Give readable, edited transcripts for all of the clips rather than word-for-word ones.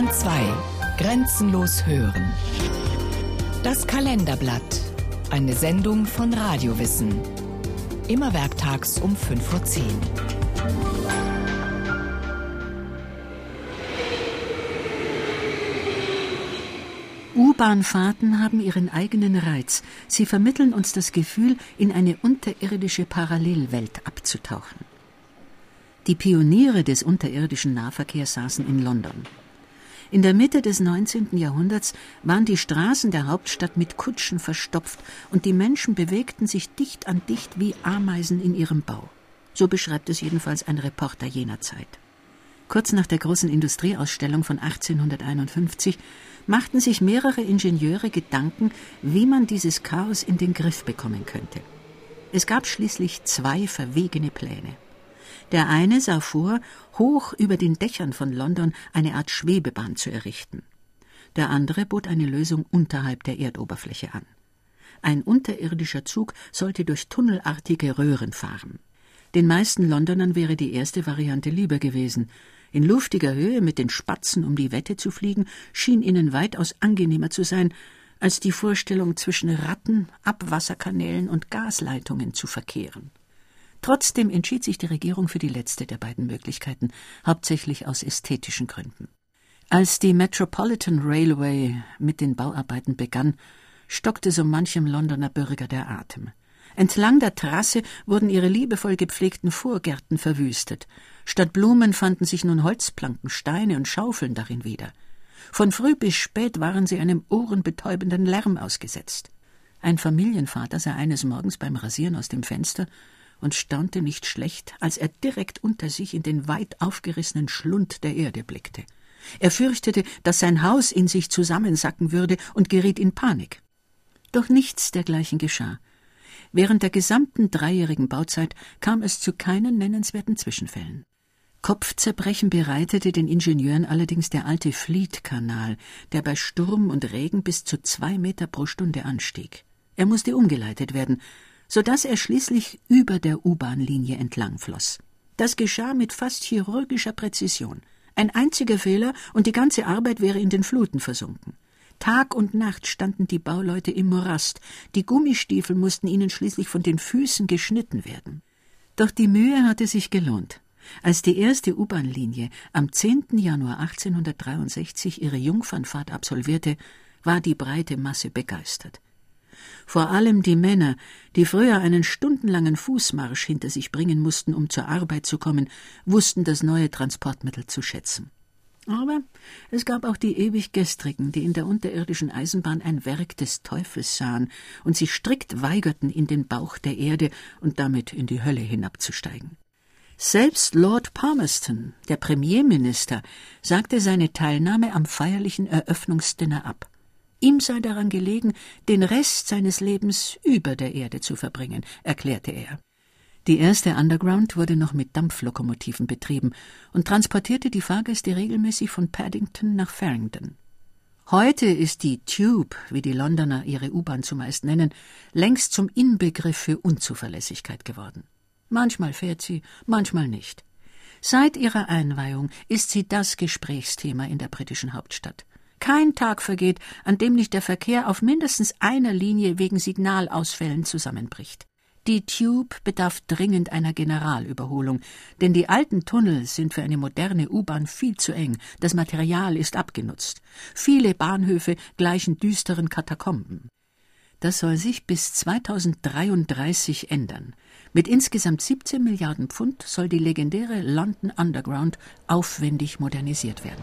Bayern 2. Grenzenlos hören. Das Kalenderblatt. Eine Sendung von Radiowissen. Immer werktags um 5:10 Uhr. U-Bahn-Fahrten haben ihren eigenen Reiz. Sie vermitteln uns das Gefühl, in eine unterirdische Parallelwelt abzutauchen. Die Pioniere des unterirdischen Nahverkehrs saßen in London. In der Mitte des 19. Jahrhunderts waren die Straßen der Hauptstadt mit Kutschen verstopft und die Menschen bewegten sich dicht an dicht wie Ameisen in ihrem Bau. So beschreibt es jedenfalls ein Reporter jener Zeit. Kurz nach der großen Industrieausstellung von 1851 machten sich mehrere Ingenieure Gedanken, wie man dieses Chaos in den Griff bekommen könnte. Es gab schließlich 2 verwegene Pläne. Der eine sah vor, hoch über den Dächern von London eine Art Schwebebahn zu errichten. Der andere bot eine Lösung unterhalb der Erdoberfläche an. Ein unterirdischer Zug sollte durch tunnelartige Röhren fahren. Den meisten Londonern wäre die erste Variante lieber gewesen. In luftiger Höhe mit den Spatzen um die Wette zu fliegen, schien ihnen weitaus angenehmer zu sein, als die Vorstellung, zwischen Ratten, Abwasserkanälen und Gasleitungen zu verkehren. Trotzdem entschied sich die Regierung für die letzte der beiden Möglichkeiten, hauptsächlich aus ästhetischen Gründen. Als die Metropolitan Railway mit den Bauarbeiten begann, stockte so manchem Londoner Bürger der Atem. Entlang der Trasse wurden ihre liebevoll gepflegten Vorgärten verwüstet. Statt Blumen fanden sich nun Holzplanken, Steine und Schaufeln darin wieder. Von früh bis spät waren sie einem ohrenbetäubenden Lärm ausgesetzt. Ein Familienvater sah eines Morgens beim Rasieren aus dem Fenster und staunte nicht schlecht, als er direkt unter sich in den weit aufgerissenen Schlund der Erde blickte. Er fürchtete, dass sein Haus in sich zusammensacken würde und geriet in Panik. Doch nichts dergleichen geschah. Während der gesamten 3-jährigen Bauzeit kam es zu keinen nennenswerten Zwischenfällen. Kopfzerbrechen bereitete den Ingenieuren allerdings der alte Fleet-Kanal, der bei Sturm und Regen bis zu 2 Meter pro Stunde anstieg. Er musste umgeleitet werden, sodass er schließlich über der U-Bahn-Linie entlang floss. Das geschah mit fast chirurgischer Präzision. Ein einziger Fehler und die ganze Arbeit wäre in den Fluten versunken. Tag und Nacht standen die Bauleute im Morast. Die Gummistiefel mussten ihnen schließlich von den Füßen geschnitten werden. Doch die Mühe hatte sich gelohnt. Als die erste U-Bahn-Linie am 10. Januar 1863 ihre Jungfernfahrt absolvierte, war die breite Masse begeistert. Vor allem die Männer, die früher einen stundenlangen Fußmarsch hinter sich bringen mussten, um zur Arbeit zu kommen, wussten das neue Transportmittel zu schätzen. Aber es gab auch die ewig Gestrigen, die in der unterirdischen Eisenbahn ein Werk des Teufels sahen und sich strikt weigerten, in den Bauch der Erde und damit in die Hölle hinabzusteigen. Selbst Lord Palmerston, der Premierminister, sagte seine Teilnahme am feierlichen Eröffnungsdinner ab. Ihm sei daran gelegen, den Rest seines Lebens über der Erde zu verbringen, erklärte er. Die erste Underground wurde noch mit Dampflokomotiven betrieben und transportierte die Fahrgäste regelmäßig von Paddington nach Farringdon. Heute ist die Tube, wie die Londoner ihre U-Bahn zumeist nennen, längst zum Inbegriff für Unzuverlässigkeit geworden. Manchmal fährt sie, manchmal nicht. Seit ihrer Einweihung ist sie das Gesprächsthema in der britischen Hauptstadt. Kein Tag vergeht, an dem nicht der Verkehr auf mindestens einer Linie wegen Signalausfällen zusammenbricht. Die Tube bedarf dringend einer Generalüberholung, denn die alten Tunnel sind für eine moderne U-Bahn viel zu eng, das Material ist abgenutzt. Viele Bahnhöfe gleichen düsteren Katakomben. Das soll sich bis 2033 ändern. Mit insgesamt 17 Milliarden Pfund soll die legendäre London Underground aufwendig modernisiert werden.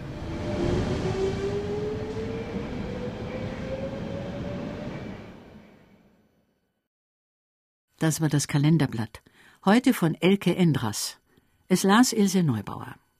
Das war das Kalenderblatt. Heute von Elke Endras. Es las Ilse Neubauer.